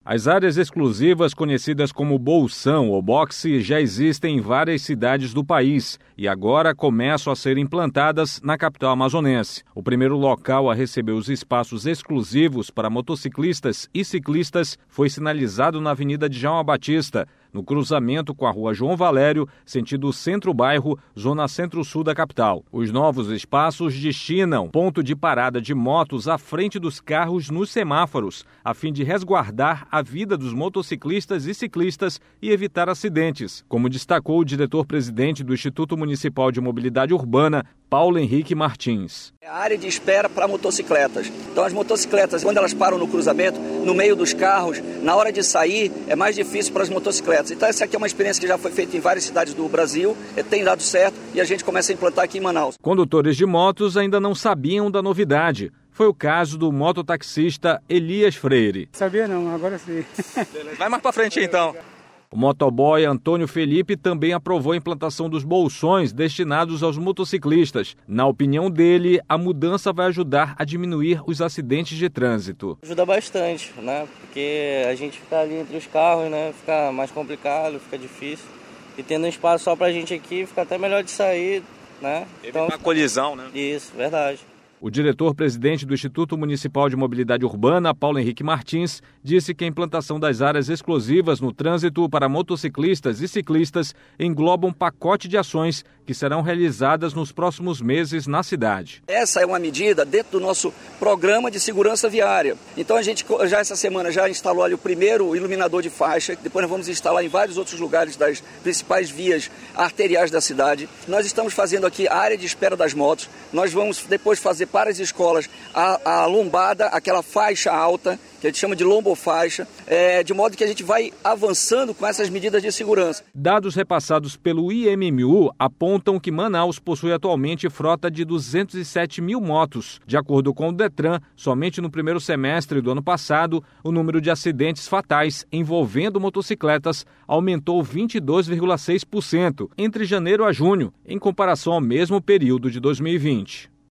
As áreas exclusivas, conhecidas como bolsão ou boxe, já existem em várias cidades do país e agora começam a ser implantadas na capital amazonense. O primeiro local a receber os espaços exclusivos para motociclistas e ciclistas foi sinalizado na Avenida Djalma Batista, no cruzamento com a Rua João Valério, sentido centro-bairro, zona centro-sul da capital. Os novos espaços destinam ponto de parada de motos à frente dos carros nos semáforos, a fim de resguardar a vida dos motociclistas e ciclistas e evitar acidentes, como destacou o diretor-presidente do Instituto Municipal de Mobilidade Urbana, Paulo Henrique Martins. É a área de espera para motocicletas. Então as motocicletas, quando elas param no cruzamento, no meio dos carros, na hora de sair, é mais difícil para as motocicletas. Então essa aqui é uma experiência que já foi feita em várias cidades do Brasil, tem dado certo e a gente começa a implantar aqui em Manaus. Condutores de motos ainda não sabiam da novidade. Foi o caso do mototaxista Elias Freire. Sabia não, agora sim. Vai mais para frente então. O motoboy Antônio Felipe também aprovou a implantação dos bolsões destinados aos motociclistas. Na opinião dele, a mudança vai ajudar a diminuir os acidentes de trânsito. Ajuda bastante, né? Porque a gente fica ali entre os carros, né? Fica mais complicado, fica difícil. E tendo um espaço só pra gente aqui, fica até melhor de sair, né? Evitar uma colisão, né? Isso, verdade. O diretor-presidente do Instituto Municipal de Mobilidade Urbana, Paulo Henrique Martins, disse que a implantação das áreas exclusivas no trânsito para motociclistas e ciclistas engloba um pacote de ações que serão realizadas nos próximos meses na cidade. Essa é uma medida dentro do nosso programa de segurança viária. Então a gente já essa semana já instalou ali o primeiro iluminador de faixa, depois nós vamos instalar em vários outros lugares das principais vias arteriais da cidade. Nós estamos fazendo aqui a área de espera das motos, nós vamos depois fazer para as escolas a lombada, aquela faixa alta, que a gente chama de lombofaixa, de modo que a gente vai avançando com essas medidas de segurança. Dados repassados pelo IMMU apontam que Manaus possui atualmente frota de 207 mil motos. De acordo com o Detran, somente no primeiro semestre do ano passado, o número de acidentes fatais envolvendo motocicletas aumentou 22,6% entre janeiro a junho, em comparação ao mesmo período de 2020.